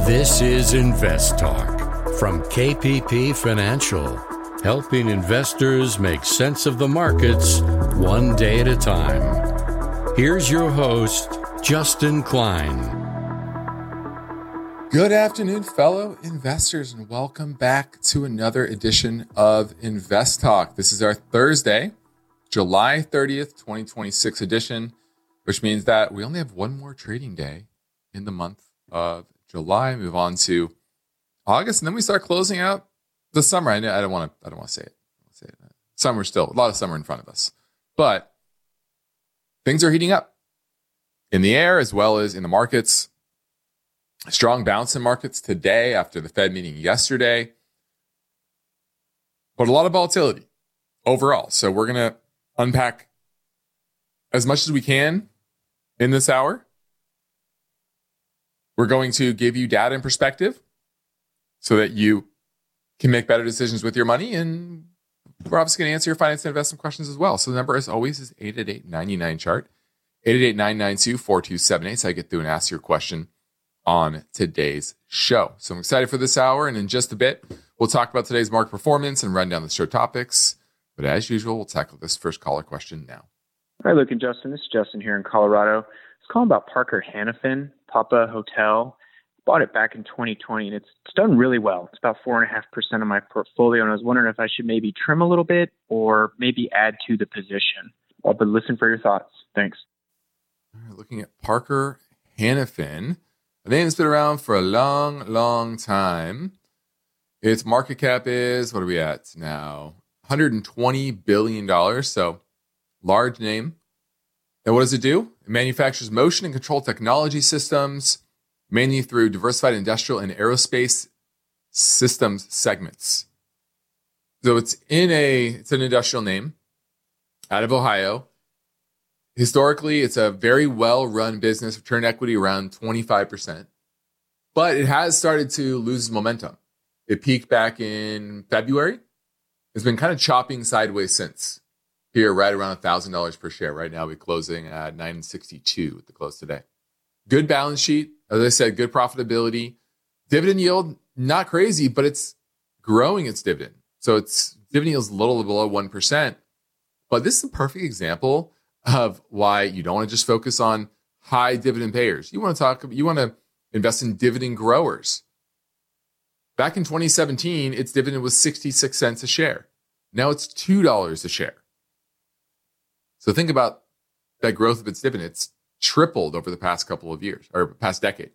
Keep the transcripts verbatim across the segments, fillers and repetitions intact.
This is Invest Talk from K P P Financial, helping investors make sense of the markets one day at a time. Here's your host, Justin Klein. Good afternoon, fellow investors, and welcome back to another edition of Invest Talk. This is our Thursday, July thirtieth, twenty twenty-six edition, which means that we only have one more trading day in the month of July. Move on to August, and then we start closing out the summer. I, know, I don't want to. I don't want to say it. Say it. Summer still a lot of summer in front of us, but things are heating up in the air as well as in the markets. Strong bounce in markets today after the Fed meeting yesterday, but a lot of volatility overall. So we're going to unpack as much as we can in this hour. We're going to give you data and perspective so that you can make better decisions with your money. And we're obviously going to answer your finance and investment questions as well. So the number, as always, is eight eight eight, nine nine, chart, eight eight eight, nine nine two, four two seven eight. So I get through and ask your question on today's show. So I'm excited for this hour. And in just a bit, we'll talk about today's market performance and run down the show topics. But as usual, we'll tackle this first caller question now. Hi, Luke and Justin. This is Justin here in Colorado. I was calling about Parker Hannifin, Papa Hotel. Bought it back in twenty twenty, and it's, it's done really well. It's about four point five percent of my portfolio, and I was wondering if I should maybe trim a little bit or maybe add to the position. I'll be listening for your thoughts. Thanks. All right, looking at Parker Hannifin. I think it's been around for a long, long time. Its market cap is, what are we at now? one hundred twenty billion dollars, so large name. And what does it do? It manufactures motion and control technology systems, mainly through diversified industrial and aerospace systems segments. So it's in a, it's an industrial name out of Ohio. Historically, it's a very well-run business, return equity around twenty-five percent, but it has started to lose momentum. It peaked back in February. It's been kind of chopping sideways since. Here, right around one thousand dollars per share. Right now, we're closing at nine sixty-two at the close today. Good balance sheet. As I said, good profitability. Dividend yield, not crazy, but it's growing its dividend. So its dividend yield is a little below one percent. But this is a perfect example of why you don't want to just focus on high dividend payers. You want to talk, you want to invest in dividend growers. Back in twenty seventeen, its dividend was sixty-six cents a share. Now it's two dollars a share. So think about that growth of its dividend. It's tripled over the past couple of years, or past decade.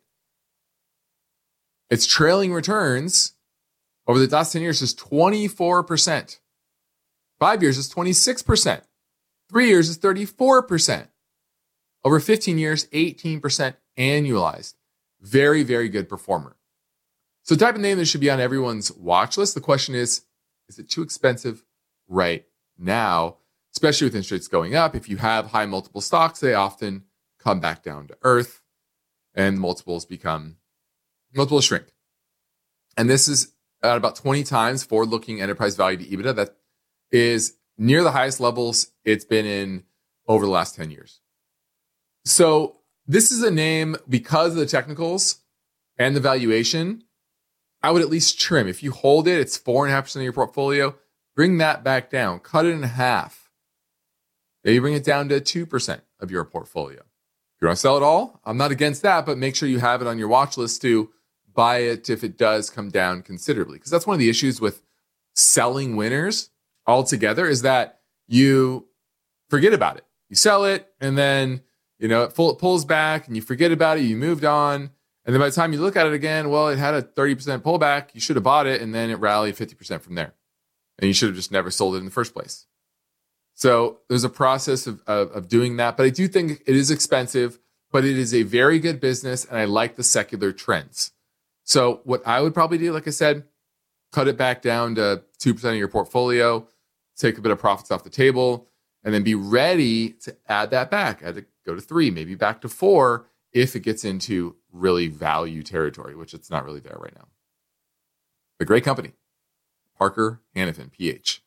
Its trailing returns over the last ten years is twenty-four percent. Five years is twenty-six percent. Three years is thirty-four percent. Over fifteen years, eighteen percent annualized. Very, very good performer. So type of name that should be on everyone's watch list. The question is, is it too expensive right now? Especially with interest rates going up. If you have high multiple stocks, they often come back down to earth and multiples become, multiples shrink. And this is at about twenty times forward-looking enterprise value to EBITDA. That is near the highest levels it's been in over the last ten years. So this is a name, because of the technicals and the valuation, I would at least trim. If you hold it, it's four point five percent of your portfolio. Bring that back down. Cut it in half. Maybe bring it down to two percent of your portfolio. If you want to sell it all, I'm not against that, but make sure you have it on your watch list to buy it if it does come down considerably. Because that's one of the issues with selling winners altogether, is that you forget about it. You sell it, and then you know it, full, it pulls back, and you forget about it. You moved on, and then by the time you look at it again, well, it had a thirty percent pullback. You should have bought it, and then it rallied fifty percent from there. And you should have just never sold it in the first place. So there's a process of, of, of doing that. But I do think it is expensive, but it is a very good business, and I like the secular trends. So what I would probably do, like I said, cut it back down to two percent of your portfolio, take a bit of profits off the table, and then be ready to add that back. Add to go to three, maybe back to four if it gets into really value territory, which it's not really there right now. A great company, Parker Hannifin, P H.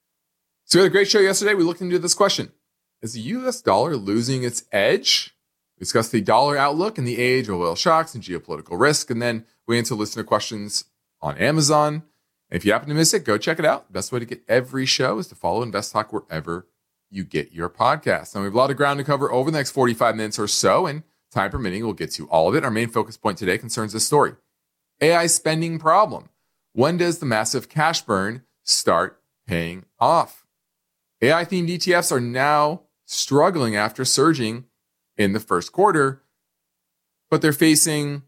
So we had a great show yesterday. We looked into this question. Is the U S dollar losing its edge We discuss the dollar outlook in the age of oil shocks and geopolitical risk. And then we answer listener questions on Amazon. And if you happen to miss it, go check it out. The best way to get every show is to follow Invest Talk wherever you get your podcasts. Now, we have a lot of ground to cover over the next forty-five minutes or so, and time permitting, we'll get to all of it. Our main focus point today concerns this story. A I spending problem. When does the massive cash burn start paying off? A I-themed E T Fs are now struggling after surging in the first quarter, but they're facing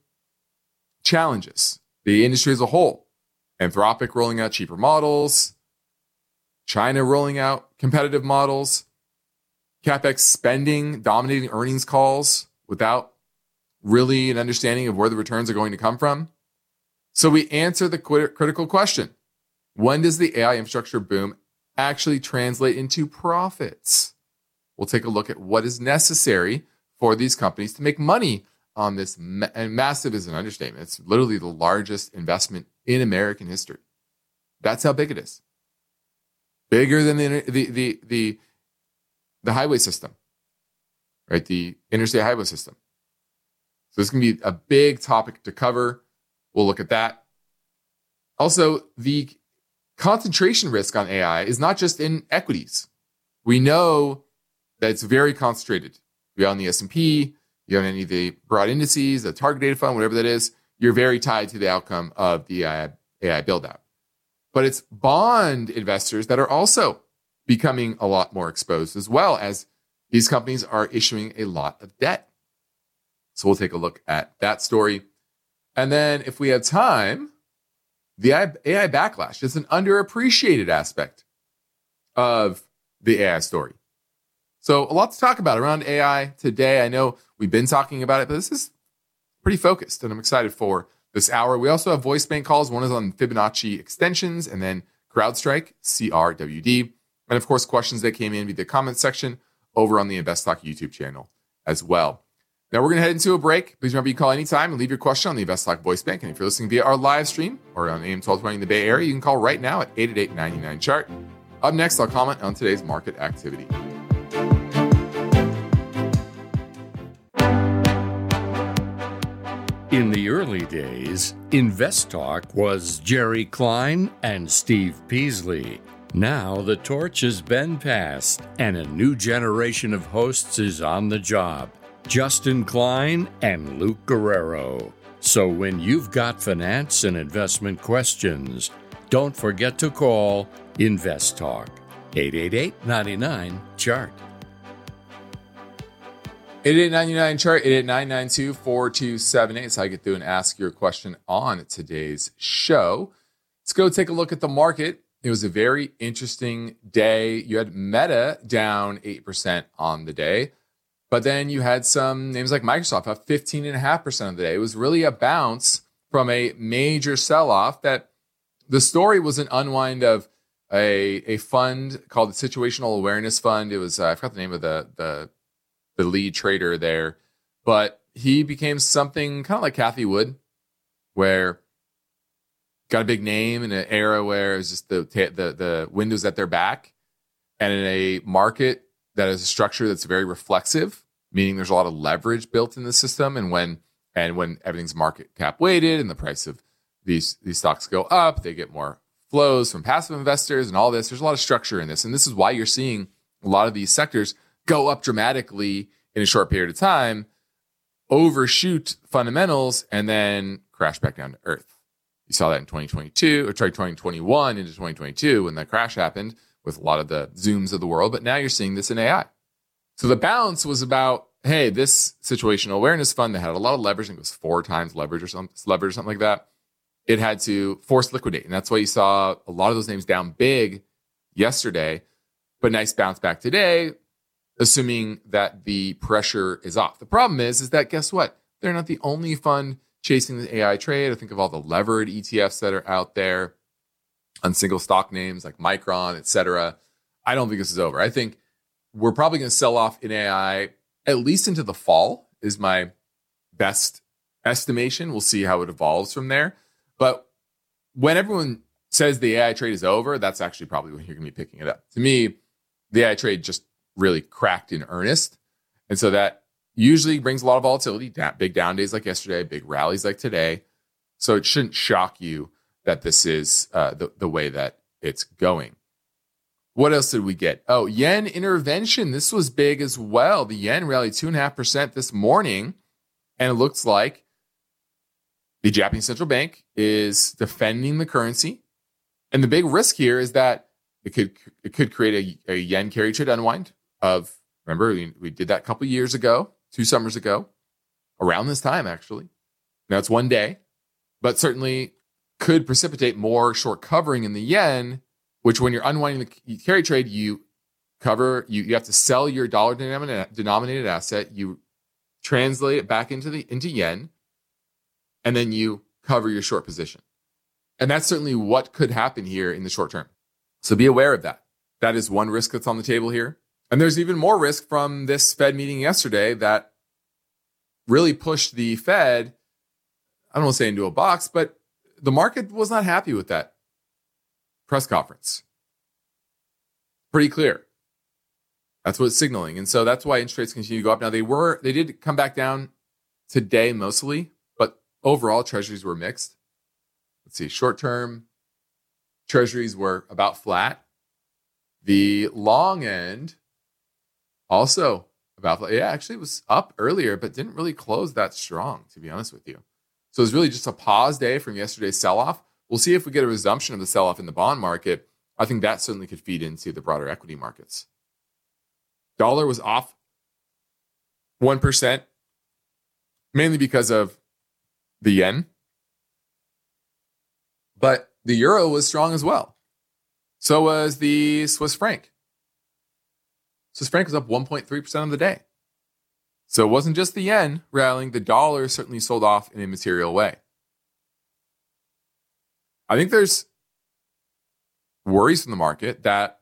challenges. The industry as a whole, Anthropic rolling out cheaper models, China rolling out competitive models, CapEx spending dominating earnings calls without really an understanding of where the returns are going to come from. So we answer the critical question. When does the A I infrastructure boom actually translate into profits? We'll take a look at what is necessary for these companies to make money on this. Ma- and massive is an understatement. It's literally the largest investment in American history. That's how big it is. Bigger than the the the the, the highway system, right? The interstate highway system. So this can be a big topic to cover. We'll look at that. Also, the concentration risk on A I is not just in equities. We know that it's very concentrated. If you own the S and P, you own any of the broad indices, the target data fund, whatever that is, you're very tied to the outcome of the A I build out. But it's bond investors that are also becoming a lot more exposed, as well as these companies are issuing a lot of debt. So we'll take a look at that story. And then if we have time, the A I backlash is an underappreciated aspect of the A I story. So a lot to talk about around A I today. I know we've been talking about it, but this is pretty focused, and I'm excited for this hour. We also have voice bank calls. One is on Fibonacci extensions, and then CrowdStrike, C R W D. And of course, questions that came in via the comments section over on the Invest Talk YouTube channel as well. Now we're going to head into a break. Please remember you can call anytime and leave your question on the Invest Talk voice bank. And if you're listening via our live stream or on A M twelve twenty in the Bay Area, you can call right now at eight eight eight, nine nine, chart. Up next, I'll comment on today's market activity. In the early days, Invest Talk was Jerry Klein and Steve Peasley. Now the torch has been passed, and a new generation of hosts is on the job. Justin Klein and Luke Guerrero. So when you've got finance and investment questions, don't forget to call Invest Talk. eight eight eight, nine nine, chart. eight eight eight, nine nine, chart, eight eight nine nine two, four two seven eight. That's how I get through and ask your question on today's show. Let's go take a look at the market. It was a very interesting day. You had Meta down eight percent on the day, but then you had some names like Microsoft up fifteen point five percent of the day. It was really a bounce from a major sell-off. That the story was an unwind of a, a fund called the Situational Awareness Fund. It was, uh, I forgot the name of the, the, the lead trader there, but he became something kind of like Cathie Wood, where got a big name in an era where it's just the, the the windows at their back, and in a market that is a structure that's very reflexive, meaning there's a lot of leverage built in the system. And when and when everything's market cap weighted and the price of these these stocks go up, they get more flows from passive investors and all this. There's a lot of structure in this, and this is why you're seeing a lot of these sectors go up dramatically in a short period of time, overshoot fundamentals, and then crash back down to earth. You saw that in twenty twenty-two, or sorry, twenty twenty-one into twenty twenty-two when that crash happened with a lot of the Zooms of the world. But now you're seeing this in A I. So the bounce was about, hey, this situational awareness fund that had a lot of leverage, I think it was four times leverage or something, leverage or something like that. It had to force liquidate. And that's why you saw a lot of those names down big yesterday, but nice bounce back today, assuming that the pressure is off. The problem is, is that guess what? They're not the only fund chasing the A I trade. I think of all the levered E T Fs that are out there on single stock names like Micron, et cetera. I don't think this is over. I think we're probably going to sell off in A I at least into the fall is my best estimation. We'll see how it evolves from there. But when everyone says the A I trade is over, that's actually probably when you're going to be picking it up. To me, the A I trade just really cracked in earnest. And so that usually brings a lot of volatility, big down days like yesterday, big rallies like today. So it shouldn't shock you that this is uh, the, the way that it's going. What else did we get? Oh, yen intervention. This was big as well. The yen rallied two point five percent this morning, and it looks like the Japanese central bank is defending the currency. And the big risk here is that it could it could create a, a yen carry trade unwind of, remember, we, we did that a couple years ago, two summers ago, around this time, actually. Now it's one day, but certainly could precipitate more short covering in the yen, which when you're unwinding the carry trade, you cover, you, you have to sell your dollar denominated, denominated asset, you translate it back into the into yen, and then you cover your short position. And that's certainly what could happen here in the short term. So be aware of that. That is one risk that's on the table here. And there's even more risk from this Fed meeting yesterday that really pushed the Fed, I don't want to say into a box, but the market was not happy with that press conference. Pretty clear. That's what it's signaling. And so that's why interest rates continue to go up. Now they were, they did come back down today mostly, but overall treasuries were mixed. Let's see, short-term treasuries were about flat. The long end also about flat. Yeah, actually it was up earlier, but didn't really close that strong, to be honest with you. So it's really just a pause day from yesterday's sell-off. We'll see if we get a resumption of the sell-off in the bond market. I think that certainly could feed into the broader equity markets. Dollar was off one percent, mainly because of the yen. But the euro was strong as well. So was the Swiss franc. Swiss franc was up one point three percent on the day. So it wasn't just the yen rallying. The dollar certainly sold off in a material way. I think there's worries from the market that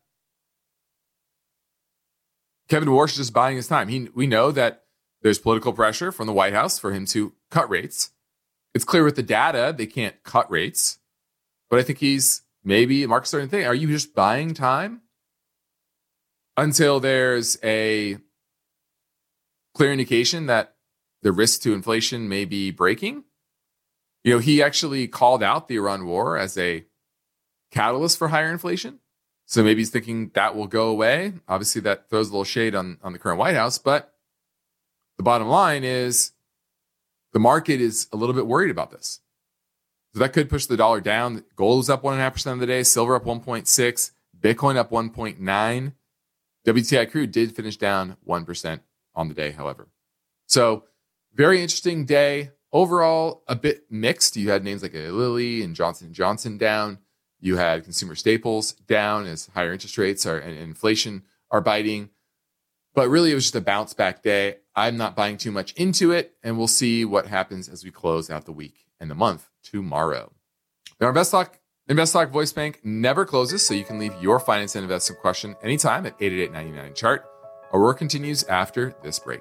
Kevin Warsh is just buying his time. He, we know that there's political pressure from the White House for him to cut rates. It's clear with the data they can't cut rates. But I think he's maybe, Mark's starting to think, are you just buying time until there's a clear indication that the risk to inflation may be breaking? You know, he actually called out the Iran war as a catalyst for higher inflation. So maybe he's thinking that will go away. Obviously, that throws a little shade on, on the current White House. But the bottom line is the market is a little bit worried about this. So that could push the dollar down. Gold was up one point five percent of the day. Silver up one point six. Bitcoin up one point nine. W T I crude did finish down one percent on the day, however. So very interesting day. Overall, a bit mixed. You had names like Lilly and Johnson and Johnson down. You had consumer staples down as higher interest rates are, and inflation are biting. But really, it was just a bounce back day. I'm not buying too much into it, and we'll see what happens as we close out the week and the month tomorrow. Now, InvestTalk, InvestTalk Voice Bank never closes, so you can leave your finance and investment question anytime at eight eight eight, nine nine, chart. Our work continues after this break.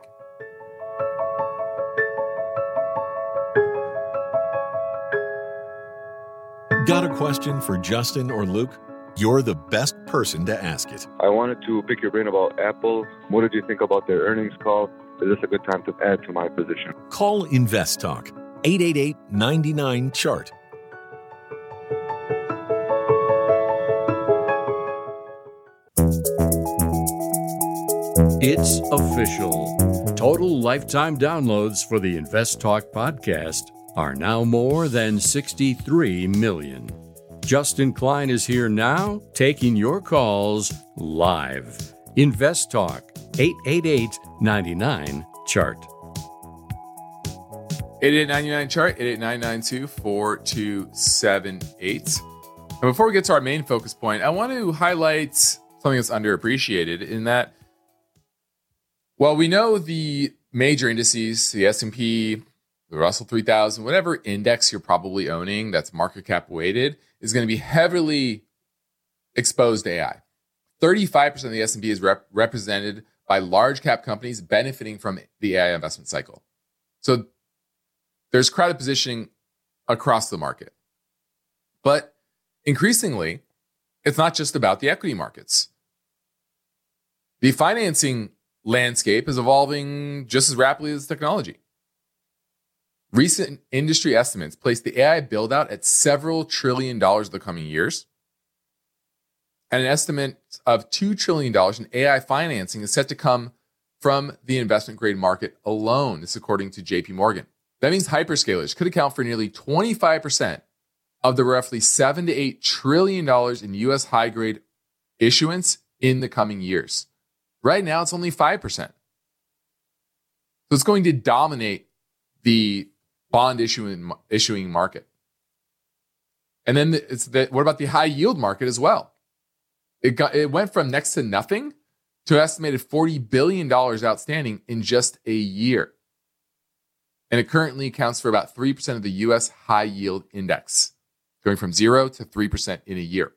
Got a question for Justin or Luke? You're the best person to ask it. I wanted to pick your brain about Apple. What did you think about their earnings call? Is this a good time to add to my position? Call InvestTalk, eight eight eight, nine nine, chart. It's official. Total lifetime downloads for the InvestTalk podcast are now more than sixty-three million. Justin Klein is here now, taking your calls live. InvestTalk, eight eight eight, nine nine, chart. eight eight eight, nine nine, chart, eight eight nine nine two, four two seven eight. And before we get to our main focus point, I want to highlight something that's underappreciated in that, well, we know the major indices, the S and P, the Russell three thousand, whatever index you're probably owning that's market cap weighted is going to be heavily exposed to A I. thirty-five percent of the S and P is rep- represented by large cap companies benefiting from the A I investment cycle. So there's crowded positioning across the market. But increasingly, it's not just about the equity markets. The financing landscape is evolving just as rapidly as technology. Recent industry estimates place the A I build-out at several trillion dollars in the coming years. And an estimate of two trillion dollars in A I financing is set to come from the investment-grade market alone. This is according to J P Morgan. That means hyperscalers could account for nearly twenty-five percent of the roughly seven to eight trillion dollars in U S high-grade issuance in the coming years. Right now, it's only five percent. So it's going to dominate the bond issuing, issuing market. And then it's the, what about the high yield market as well? It got it went from next to nothing to an estimated forty billion dollars outstanding in just a year. And it currently accounts for about three percent of the U S high yield index, going from zero to three percent in a year.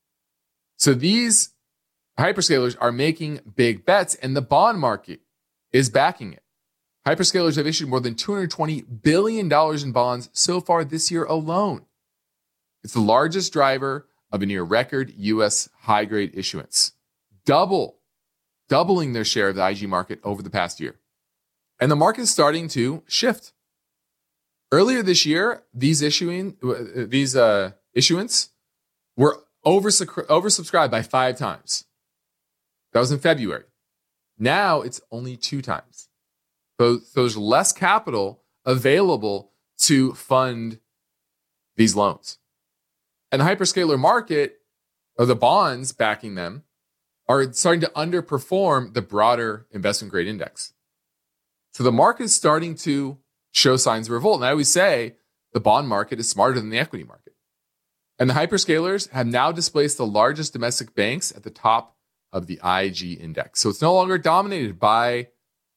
So these hyperscalers are making big bets, and the bond market is backing it. Hyperscalers have issued more than two hundred twenty billion dollars in bonds so far this year alone. It's the largest driver of a near record U S high-grade issuance, double, doubling their share of the I G market over the past year. And the market is starting to shift. Earlier this year, these issuing these uh, issuance were oversubscribed by five times. That was in February. Now it's only two times. So, so there's less capital available to fund these loans. And the hyperscaler market, or the bonds backing them, are starting to underperform the broader investment grade index. So the market is starting to show signs of revolt. And I always say the bond market is smarter than the equity market. And the hyperscalers have now displaced the largest domestic banks at the top of the I G index. So it's no longer dominated by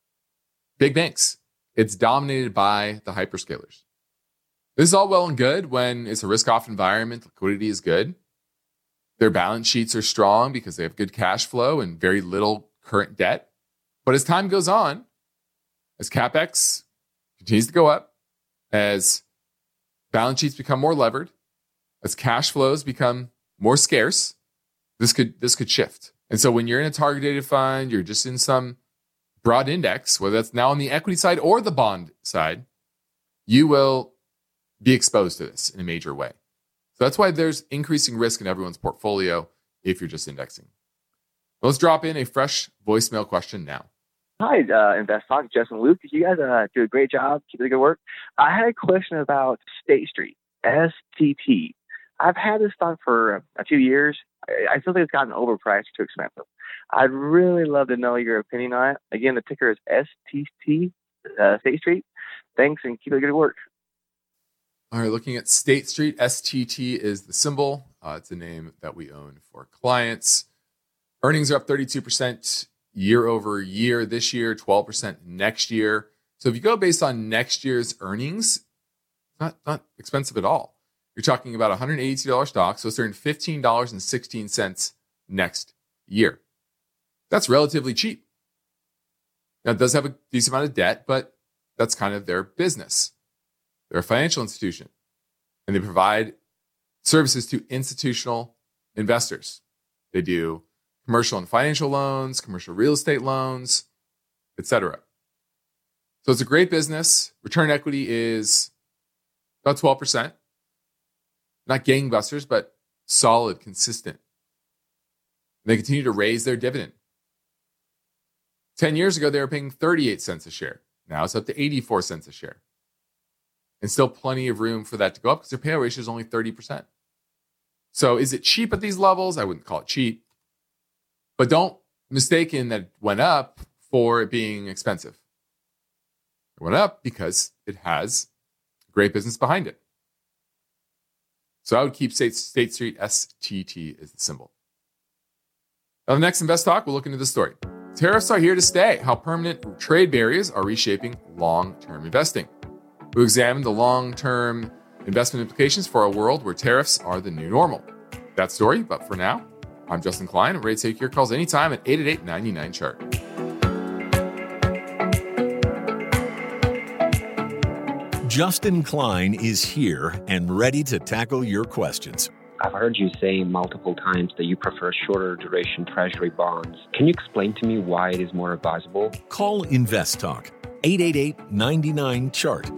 big banks. It's dominated by the hyperscalers. This is all well and good when it's a risk-off environment, liquidity is good. Their balance sheets are strong because they have good cash flow and very little current debt. But as time goes on, as CapEx continues to go up, as balance sheets become more levered, as cash flows become more scarce, this could this could shift. And so when you're in a target dated fund, you're just in some broad index, whether that's now on the equity side or the bond side, you will be exposed to this in a major way. So that's why there's increasing risk in everyone's portfolio if you're just indexing. Let's drop in a fresh voicemail question now. Hi, uh, Invest Talk, Justin, Luke. You guys uh, do a great job. Keep up the good work. I had a question about State Street, S T T. I've had this stock for a few years. I still think it's gotten overpriced, too expensive. I'd really love to know your opinion on it. Again, the ticker is S T T, uh, State Street. Thanks, and keep up the good work. All right, looking at State Street, S T T is the symbol. Uh, it's a name that we own for clients. Earnings are up thirty-two percent year over year this year, twelve percent next year. So if you go based on next year's earnings, not, not expensive at all. You're talking about a one hundred eighty-two dollars stock, so it's earning fifteen dollars and sixteen cents next year. That's relatively cheap. Now, it does have a decent amount of debt, but that's kind of their business. They're a financial institution, and they provide services to institutional investors. They do commercial and financial loans, commercial real estate loans, et cetera. So it's a great business. Return on equity is about twelve percent. Not gangbusters, but solid, consistent. They continue to raise their dividend. Ten years ago, they were paying thirty-eight cents a share. Now it's up to eighty-four cents a share. And still plenty of room for that to go up because their payout ratio is only thirty percent. So is it cheap at these levels? I wouldn't call it cheap. But don't mistake in that it went up for it being expensive. It went up because it has a great business behind it. So I would keep State, State Street, S T T as the symbol. Now, the next Invest Talk, we'll look into this story. Tariffs are here to stay. How permanent trade barriers are reshaping long-term investing. We'll examine the long-term investment implications for a world where tariffs are the new normal. That story, but for now, I'm Justin Klein. I'm ready to take your calls anytime at eight eight eight, nine nine, chart. Justin Klein is here and ready to tackle your questions. I've heard you say multiple times that you prefer shorter duration treasury bonds. Can you explain to me why it is more advisable? Call InvestTalk, eight eight eight, nine nine, C H A R T.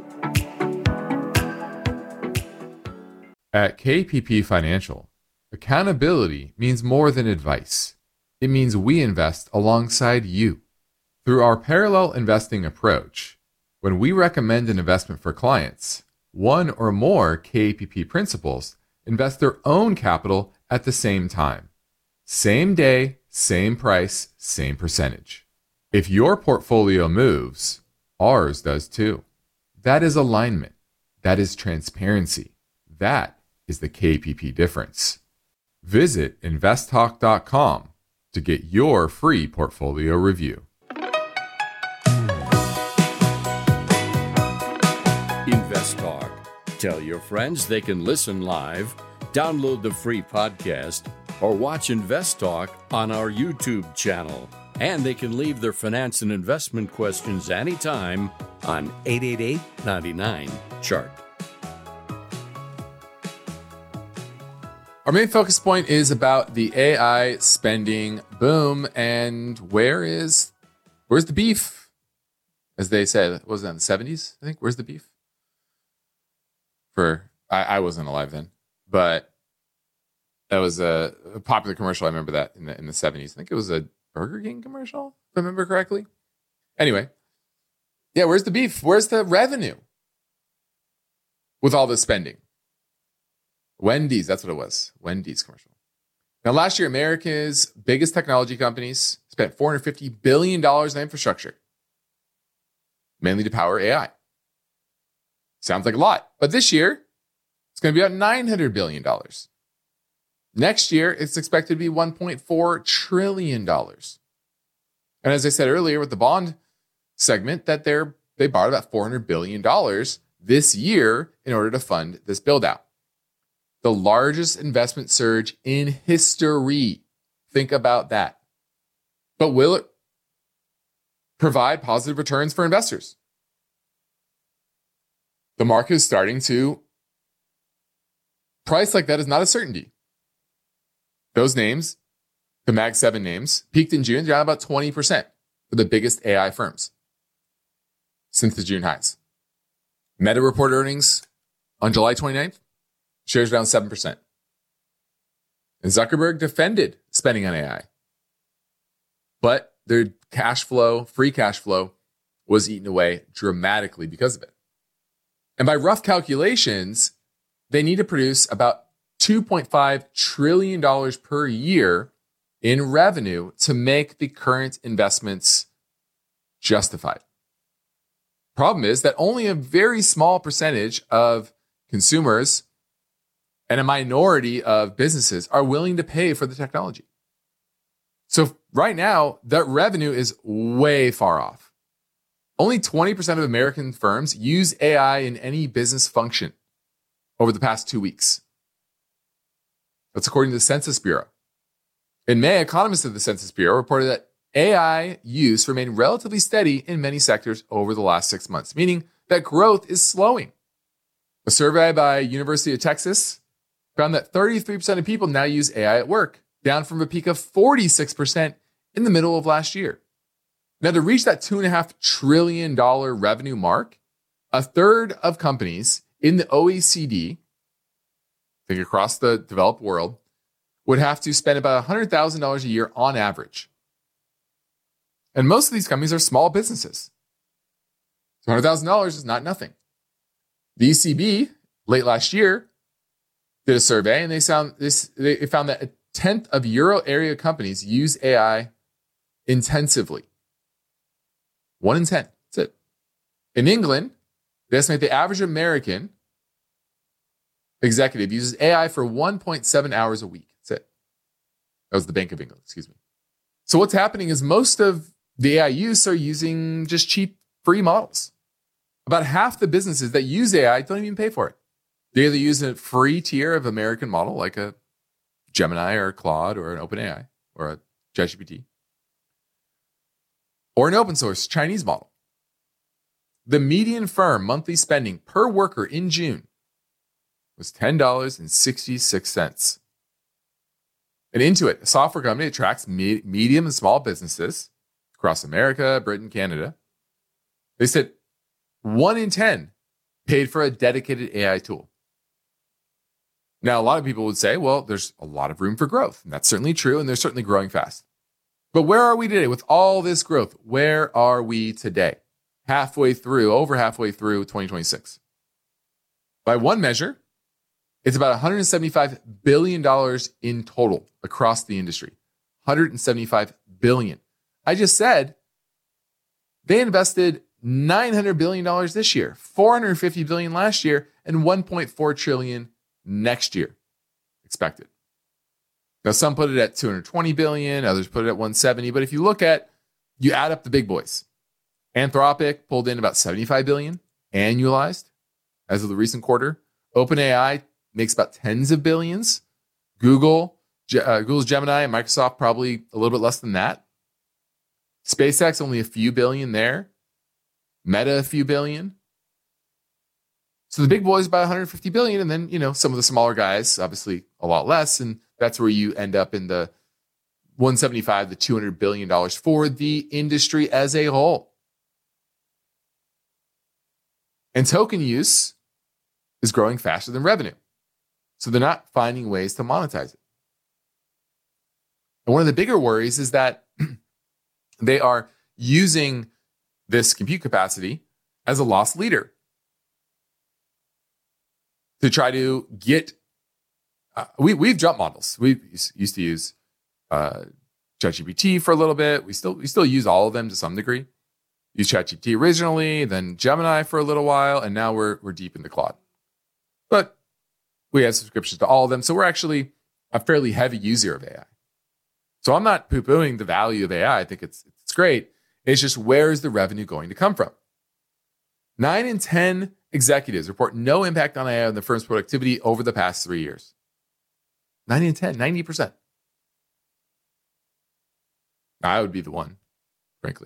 At K P P Financial, accountability means more than advice. It means we invest alongside you. Through our parallel investing approach, when we recommend an investment for clients, one or more K P P principals invest their own capital at the same time. Same day, same price, same percentage. If your portfolio moves, ours does too. That is alignment. That is transparency. That is the K P P difference. Visit invest talk dot com to get your free portfolio review. InvestTalk. Tell your friends they can listen live, download the free podcast, or watch InvestTalk on our YouTube channel. And they can leave their finance and investment questions anytime on eight eight eight, nine nine, C H A R T. Our main focus point is about the A I spending boom and where is, where's the beef? As they said, what was that in the seventies? I think, where's the beef? For, I, I wasn't alive then, but that was a, a popular commercial. I remember that in the, in the seventies. I think it was a Burger King commercial, if I remember correctly. Anyway, yeah, where's the beef? Where's the revenue with all this spending? Wendy's, that's what it was. Wendy's commercial. Now, last year, America's biggest technology companies spent four hundred fifty billion dollars in infrastructure, mainly to power A I. Sounds like a lot, but this year, it's going to be about nine hundred billion dollars. Next year, it's expected to be one point four trillion dollars. And as I said earlier with the bond segment, that they're, they borrowed about four hundred billion dollars this year in order to fund this build out. The largest investment surge in history. Think about that. But will it provide positive returns for investors? The market is starting to price like that is not a certainty. Those names, the Mag seven names, peaked in June, down about twenty percent for the biggest A I firms since the June highs. Meta reported earnings on July twenty-ninth. Shares down seven percent. And Zuckerberg defended spending on A I. But their cash flow, free cash flow, was eaten away dramatically because of it. And by rough calculations, they need to produce about two point five trillion dollars per year in revenue to make the current investments justified. Problem is that only a very small percentage of consumers and a minority of businesses are willing to pay for the technology. So right now, that revenue is way far off. Only twenty percent of American firms use A I in any business function over the past two weeks. That's according to the Census Bureau. In May, economists of the Census Bureau reported that A I use remained relatively steady in many sectors over the last six months, meaning that growth is slowing. A survey by University of Texas found that thirty-three percent of people now use A I at work, down from a peak of forty-six percent in the middle of last year. Now, to reach that two point five trillion dollars revenue mark, a third of companies in the O E C D, think across the developed world, would have to spend about one hundred thousand dollars a year on average. And most of these companies are small businesses. So one hundred thousand dollars is not nothing. The E C B, late last year, did a survey, and they found this. They found that a tenth of Euro area companies use A I intensively. One in ten. That's it. In England, they estimate the average American executive uses A I for one point seven hours a week. That's it. That was the Bank of England. Excuse me. So what's happening is most of the A I use are using just cheap, free models. About half the businesses that use A I don't even pay for it. They either use a free tier of American model like a Gemini or a Claude or an OpenAI or a ChatGPT, or an open source Chinese model. The median firm monthly spending per worker in June was ten dollars and sixty-six cents. And Intuit, a software company that tracks me- medium and small businesses across America, Britain, Canada, they said one in ten paid for a dedicated A I tool. Now, a lot of people would say, well, there's a lot of room for growth. And that's certainly true, and they're certainly growing fast. But where are we today with all this growth? Where are we today? Halfway through, over halfway through twenty twenty-six. By one measure, it's about one hundred seventy-five billion dollars in total across the industry. one hundred seventy-five billion dollars. I just said they invested nine hundred billion dollars this year, four hundred fifty billion dollars last year, and one point four trillion dollars next year expected. Now, some put it at two hundred twenty billion dollars, others put it at one hundred seventy. But if you look at, you add up the big boys. Anthropic pulled in about seventy-five billion dollars annualized as of the recent quarter. OpenAI makes about tens of billions. Google, uh, Google's Gemini, and Microsoft probably a little bit less than that. SpaceX only a few billion there. Meta a few billion. So the big boys about one hundred fifty billion, and then, you know, some of the smaller guys, obviously a lot less, and that's where you end up in the one hundred seventy-five to two hundred billion dollars for the industry as a whole. And token use is growing faster than revenue. So they're not finding ways to monetize it. And one of the bigger worries is that they are using this compute capacity as a loss leader to try to get, uh, we, we've jumped models. We used to use uh, ChatGPT for a little bit. We still, we still use all of them to some degree. Used ChatGPT originally, then Gemini for a little while, and now we're, we're deep into Claude. But we have subscriptions to all of them. So we're actually a fairly heavy user of A I. So I'm not poo-pooing the value of A I. I think it's, it's great. It's just, where is the revenue going to come from? Nine in ten executives report no impact on A I on the firm's productivity over the past three years. Nine in ten, ninety percent. I would be the one, frankly.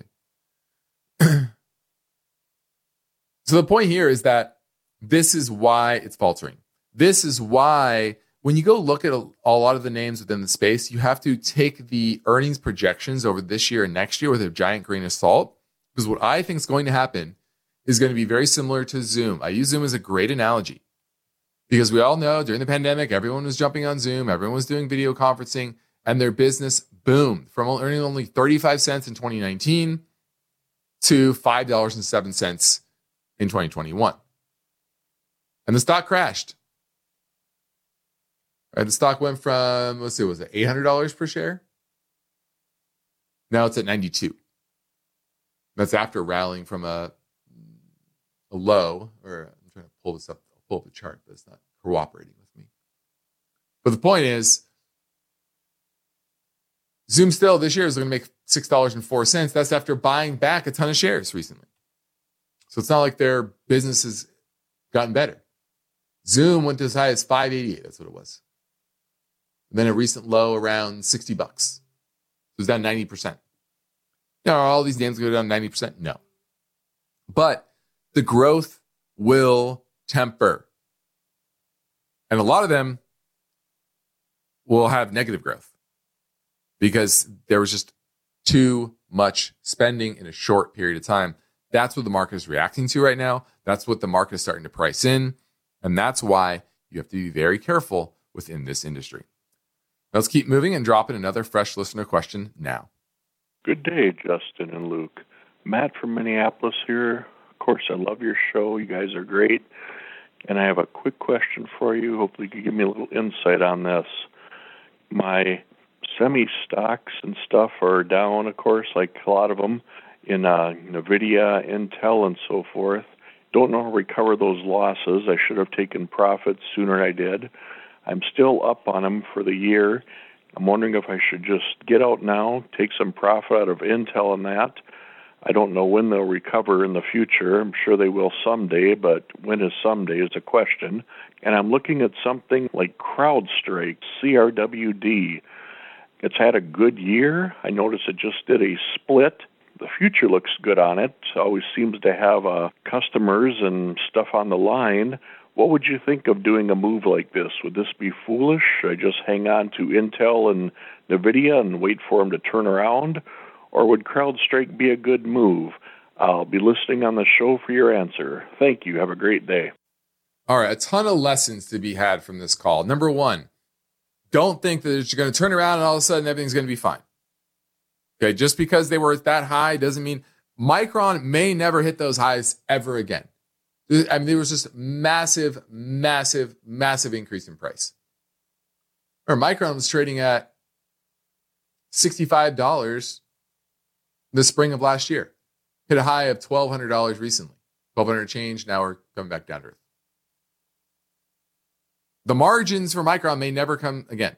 So the point here is that this is why it's faltering. This is why when you go look at a, a lot of the names within the space, you have to take the earnings projections over this year and next year with a giant grain of salt. Because what I think is going to happen is going to be very similar to Zoom. I use Zoom as a great analogy because we all know during the pandemic, everyone was jumping on Zoom, everyone was doing video conferencing, and their business boomed from earning only thirty-five cents in twenty nineteen to five dollars and seven cents in twenty twenty-one. And the stock crashed. Right, the stock went from, let's see, was it eight hundred dollars per share? Now it's at ninety-two. That's after rallying from a, a low, or I'm trying to pull this up, I'll pull up the chart, but it's not cooperating with me. But the point is, Zoom still this year is going to make six dollars and four cents. That's after buying back a ton of shares recently. So it's not like their business has gotten better. Zoom went to as high as five eighty-eight. That's what it was. And then a recent low around sixty bucks. So it's down ninety percent. Now, are all these names go down ninety percent? No. But the growth will temper. And a lot of them will have negative growth because there was just too much spending in a short period of time. That's what the market is reacting to right now. That's what the market is starting to price in. And that's why you have to be very careful within this industry. Let's keep moving and drop in another fresh listener question now. Good day, Justin and Luke. Matt from Minneapolis here. Of course, I love your show. You guys are great. And I have a quick question for you. Hopefully you can give me a little insight on this. My semi-stocks and stuff are down, of course, like a lot of them, in uh, NVIDIA, Intel, and so forth. Don't know how to recover those losses. I should have taken profits sooner than I did. I'm still up on them for the year. I'm wondering if I should just get out now, take some profit out of Intel and that. I don't know when they'll recover in the future. I'm sure they will someday, but when is someday is a question. And I'm looking at something like CrowdStrike, C R W D. It's had a good year. I noticed it just did a split. The future looks good on it. It always seems to have uh, customers and stuff on the line. What would you think of doing a move like this? Would this be foolish? Should I just hang on to Intel and NVIDIA and wait for them to turn around? Or would CrowdStrike be a good move? I'll be listening on the show for your answer. Thank you. Have a great day. All right, a ton of lessons to be had from this call. Number one, don't think that you're going to turn around and all of a sudden everything's going to be fine. Okay, just because they were that high doesn't mean Micron may never hit those highs ever again. I mean, there was just massive, massive, massive increase in price. Or Micron was trading at sixty-five dollars the spring of last year. Hit a high of twelve hundred dollars recently. twelve hundred dollars change, now we're coming back down to earth. The margins for Micron may never come again.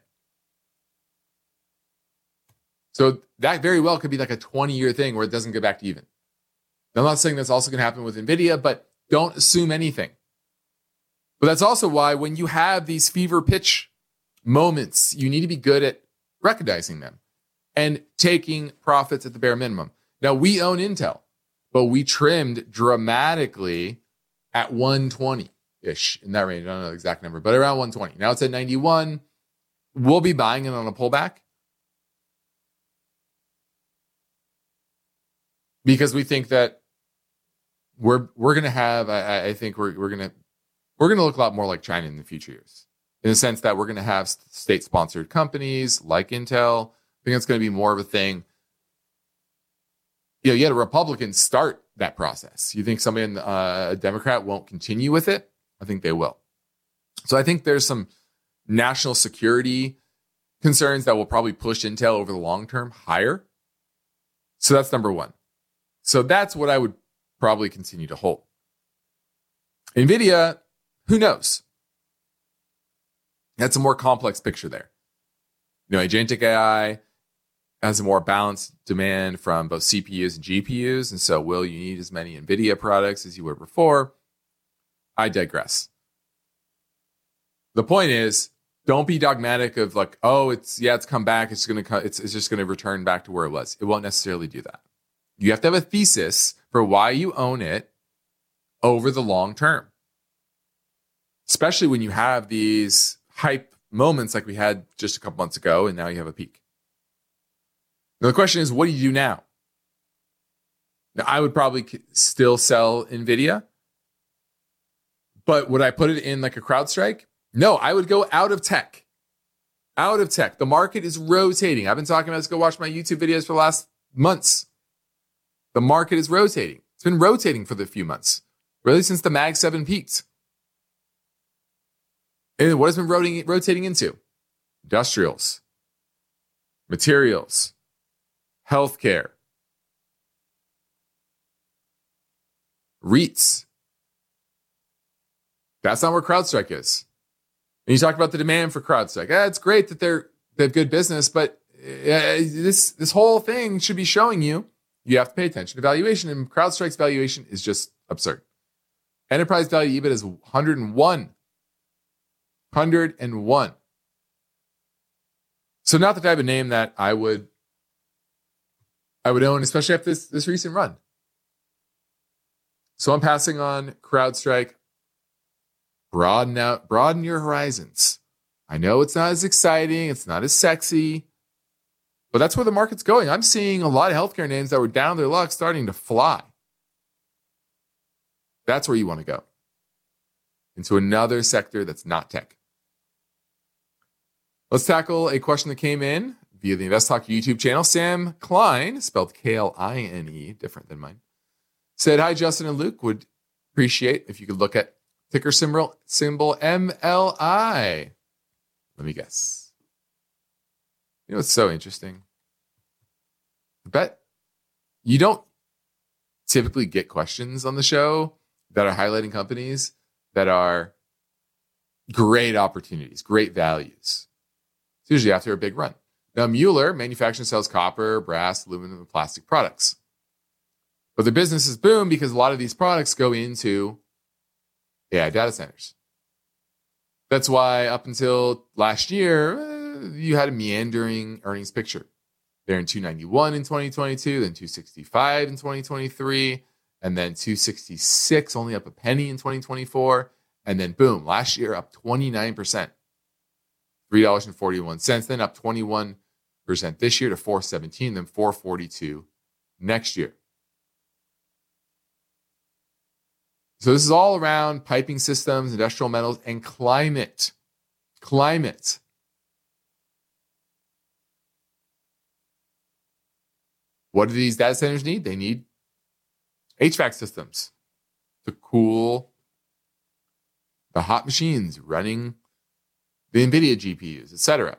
So that very well could be like a twenty-year thing where it doesn't get back to even. Now, I'm not saying that's also going to happen with NVIDIA, but don't assume anything. But that's also why when you have these fever pitch moments, you need to be good at recognizing them and taking profits at the bare minimum. Now, we own Intel, but we trimmed dramatically at one twenty-ish in that range. I don't know the exact number, but around one twenty. Now it's at ninety-one. We'll be buying it on a pullback because we think that we're we're going to have, I, I think we're we're going to we're going to look a lot more like China in the future years, in the sense that we're going to have state-sponsored companies like Intel. I think it's going to be more of a thing. You know, you had a Republican start that process. You think somebody, in, uh, a Democrat, won't continue with it? I think they will. So I think there's some national security concerns that will probably push Intel over the long term higher. So that's number one. So that's what I would probably continue to hold. NVIDIA, who knows? That's a more complex picture there. You know, agentic A I has a more balanced demand from both C P Us and G P Us. And so will you need as many NVIDIA products as you were before? I digress. The point is, don't be dogmatic of like, oh, it's, yeah, it's come back. It's going to, it's, it's just going to return back to where it was. It won't necessarily do that. You have to have a thesis for why you own it over the long term, especially when you have these hype moments like we had just a couple months ago, and now you have a peak. Now the question is, what do you do now? Now, I would probably still sell NVIDIA, but would I put it in like a CrowdStrike? No, I would go out of tech. Out of tech. The market is rotating. I've been talking about this. Go watch my YouTube videos for the last months. The market is rotating. It's been rotating for the few months, really since the Mag seven peaked. And what has been rotating, rotating into? Industrials, materials, healthcare, REITs. That's not where CrowdStrike is. And you talk about the demand for CrowdStrike. Eh, it's great that they're they have good business, but uh, this this whole thing should be showing you you have to pay attention to valuation, and CrowdStrike's valuation is just absurd. Enterprise value E B I T is one hundred one. one hundred one. So not the type of name that I would I would own, especially after this, this recent run. So I'm passing on CrowdStrike. Broaden out, broaden your horizons. I know it's not as exciting, it's not as sexy, but that's where the market's going. I'm seeing a lot of healthcare names that were down their luck starting to fly. That's where you want to go. Into another sector that's not tech. Let's tackle a question that came in via the Invest Talk YouTube channel. Sam Klein, spelled K L I N E, different than mine, said, hi, Justin and Luke. Would appreciate if you could look at ticker symbol, symbol M L I. Let me guess. You know what's so interesting? I bet you don't typically get questions on the show that are highlighting companies that are great opportunities, great values. It's usually after a big run. Now, Mueller manufactures and sells copper, brass, aluminum, and plastic products. But the business is boom because a lot of these products go into A I data centers. That's why up until last year, eh, you had a meandering earnings picture. They're in two ninety-one in twenty twenty-two, then two sixty-five in twenty twenty-three, and then two sixty-six, only up a penny in twenty twenty-four, And then boom, last year up twenty-nine percent, three dollars and forty-one cents. Then up twenty-one percent this year to four seventeen, then four forty-two next year. So this is all around piping systems, industrial metals, and climate. Climate. What do these data centers need? They need H V A C systems to cool the hot machines running the NVIDIA G P Us, et cetera.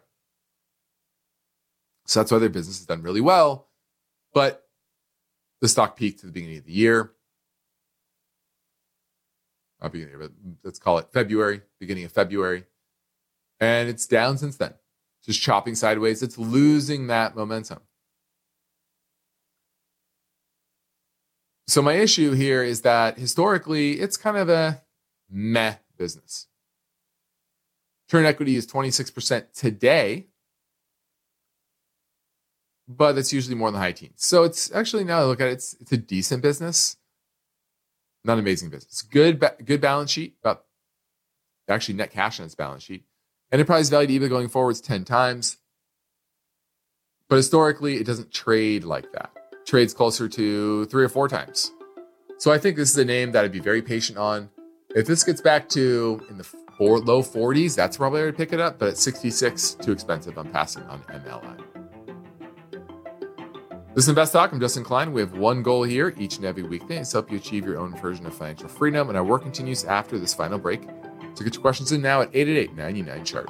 So that's why their business has done really well. But the stock peaked at the beginning of the year. Not beginning, but let's call it February, beginning of February. And it's down since then. Just chopping sideways. It's losing that momentum. So my issue here is that historically, it's kind of a meh business. Return equity is twenty-six percent today, but that's usually more in the high teens. So it's actually, now I look at it, it's, it's a decent business. Not an amazing business. Good, ba- good balance sheet, about actually net cash on its balance sheet. Enterprise value to EBITDA going forward is ten times. But historically, it doesn't trade like that. It trades closer to three or four times. So I think this is a name that I'd be very patient on. If this gets back to in the four, low forties, that's probably where I'd pick it up. But at sixty-six, too expensive. I'm passing on M L I. This is Invest Talk. I'm Justin Klein. We have one goal here each and every weekday is to help you achieve your own version of financial freedom. And our work continues after this final break. So get your questions in now at eight eight eight, nine nine, chart.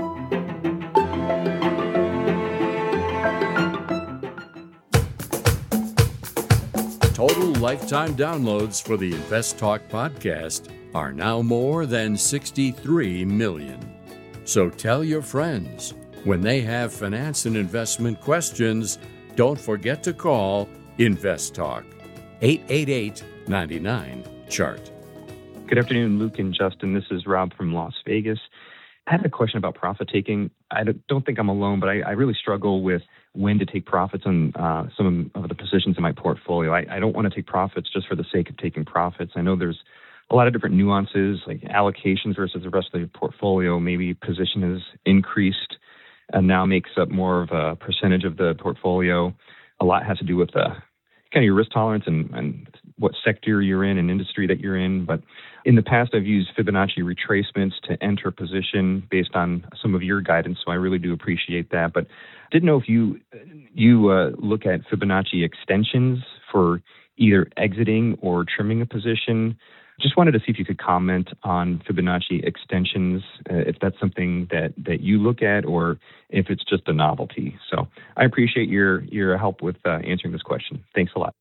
Total lifetime downloads for the Invest Talk podcast are now more than sixty-three million. So tell your friends, when they have finance and investment questions, don't forget to call Invest Talk, eight eight eight, nine nine, chart. Good afternoon, Luke and Justin. This is Rob from Las Vegas. I had a question about profit taking. I don't think I'm alone, but I, I really struggle with when to take profits on uh, some of the positions in my portfolio. I, I don't want to take profits just for the sake of taking profits. I know there's a lot of different nuances, like allocations versus the rest of the portfolio. Maybe position has increased and now makes up more of a percentage of the portfolio. A lot has to do with the kind of your risk tolerance and, and what sector you're in and industry that you're in. But in the past, I've used Fibonacci retracements to enter a position based on some of your guidance, so I really do appreciate that. But didn't know if you you uh, look at Fibonacci extensions for either exiting or trimming a position. Just wanted to see if you could comment on Fibonacci extensions, uh, if that's something that, that you look at or if it's just a novelty. So I appreciate your your help with uh, answering this question. Thanks a lot.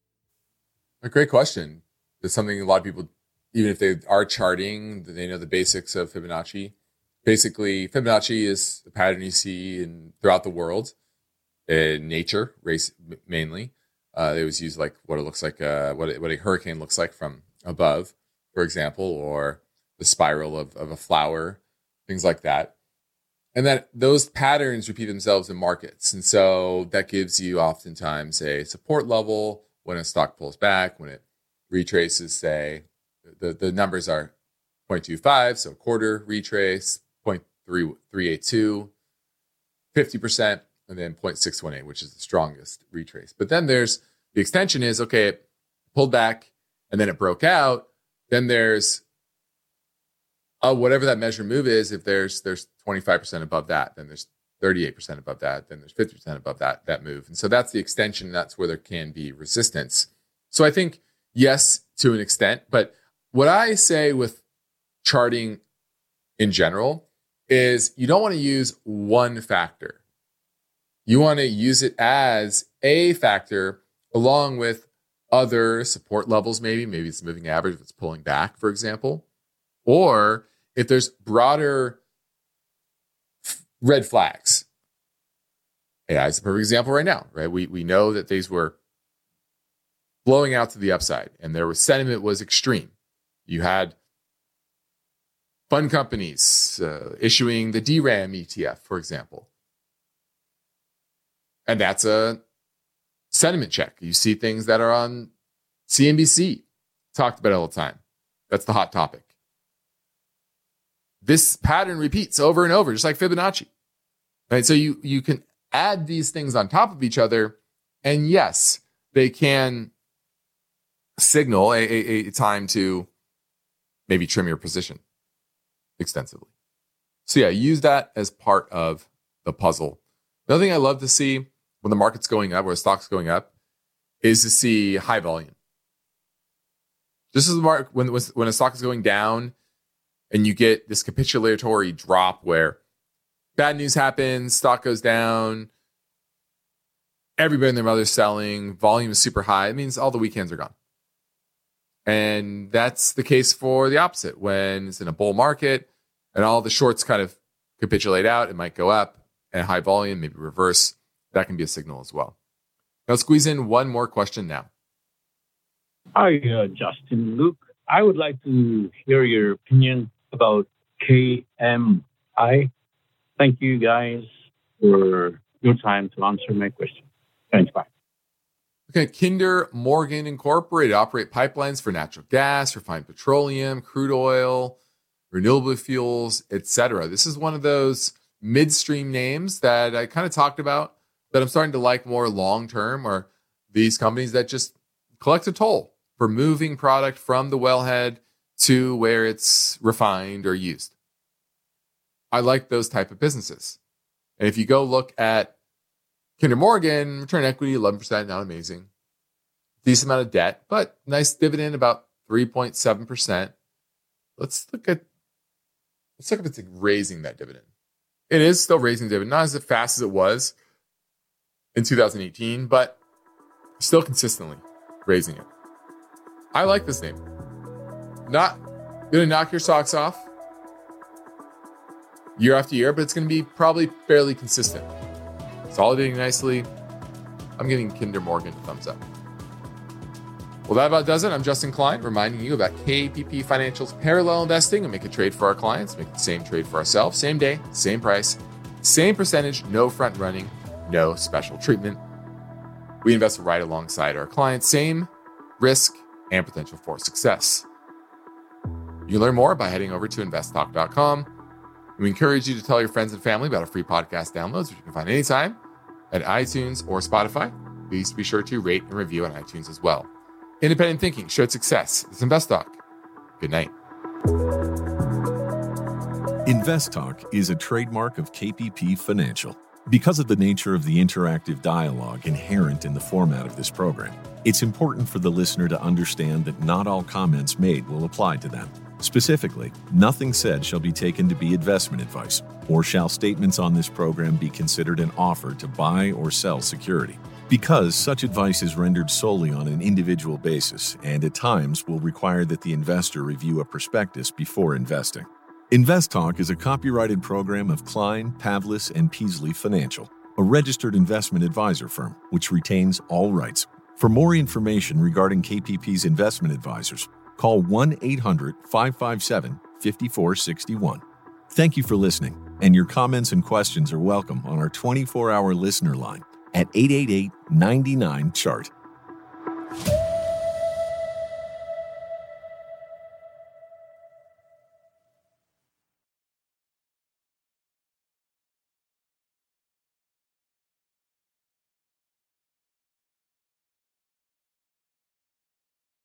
A great question. It's something a lot of people, even if they are charting, they know the basics of Fibonacci. Basically, Fibonacci is the pattern you see in throughout the world, in nature, race mainly. Uh, they always use like what it looks like, uh, what it, what a hurricane looks like from above, for example, or the spiral of, of a flower, things like that. And that those patterns repeat themselves in markets. And so that gives you oftentimes a support level when a stock pulls back, when it retraces, say, the, the numbers are zero point two five, so quarter retrace, zero point three eight two, fifty percent, and then zero point six one eight, which is the strongest retrace. But then there's the extension is, okay, it pulled back and then it broke out. Then there's uh, whatever that measure move is. If there's there's twenty-five percent above that, then there's thirty-eight percent above that, then there's fifty percent above that that move. And so that's the extension. That's where there can be resistance. So I think, yes, to an extent. But what I say with charting in general is you don't want to use one factor. You want to use it as a factor along with other support levels, maybe. Maybe it's moving average if it's pulling back, for example. Or if there's broader f- red flags. A I is a perfect example right now, right? We we know that these were blowing out to the upside and there was sentiment was extreme. You had fund companies uh, issuing the D RAM E T F, for example. And that's a sentiment check. You see things that are on C N B C, talked about all the time. That's the hot topic. this pattern repeats over and over, just like Fibonacci. Right? So you, you can add these things on top of each other. And yes, they can signal a, a, a time to maybe trim your position extensively. So yeah, use that as part of the puzzle. Another thing I love to see when the market's going up, or the stock's going up, is to see high volume. This is the mark when when a stock is going down, and you get this capitulatory drop where bad news happens, stock goes down, everybody and their mother's selling, volume is super high. It means all the weekends are gone. And that's the case for the opposite. When it's in a bull market and all the shorts kind of capitulate out, it might go up, and high volume, maybe reverse. That can be a signal as well. Now squeeze in one more question now. Hi, uh, Justin, Luke. I would like to hear your opinion about K M I. Thank you guys for your time to answer my question. Thanks, bye. Okay, Kinder Morgan Incorporated operate pipelines for natural gas, refined petroleum, crude oil, renewable fuels, et cetera. This is one of those midstream names that I kind of talked about that I'm starting to like more long-term, are these companies that just collect a toll for moving product from the wellhead to where it's refined or used. I like those type of businesses. And if you go look at Kinder Morgan, return on equity, eleven percent, not amazing. Decent amount of debt, but nice dividend, about three point seven percent. Let's look at, let's look if it's raising that dividend. It is still raising dividend, not as fast as it was in two thousand eighteen, but still consistently raising it. I like this name. Not going to knock your socks off year after year, but it's going to be probably fairly consistent. Consolidating nicely. I'm giving Kinder Morgan a thumbs up. Well, that about does it. I'm Justin Klein, reminding you about K P P Financial's parallel investing, and make a trade for our clients, make the same trade for ourselves, same day, same price, same percentage, no front running, no special treatment. We invest right alongside our clients, same risk and potential for success. You can learn more by heading over to invest talk dot com. We encourage you to tell your friends and family about our free podcast downloads, which you can find anytime at iTunes or Spotify. Please be sure to rate and review on iTunes as well. Independent thinking, shared success. It's Invest Talk. Good night. Invest Talk is a trademark of K P P Financial. Because of the nature of the interactive dialogue inherent in the format of this program, it's important for the listener to understand that not all comments made will apply to them. Specifically, nothing said shall be taken to be investment advice, or shall statements on this program be considered an offer to buy or sell security. Because such advice is rendered solely on an individual basis and at times will require that the investor review a prospectus before investing. Invest Talk is a copyrighted program of Klein, Pavlis, and Peasley Financial, a registered investment advisor firm which retains all rights. For more information regarding K P P's investment advisors, call one eight hundred, five five seven, five four six one. Thank you for listening, and your comments and questions are welcome on our twenty-four hour listener line at eight eight eight, nine nine, C H A R T.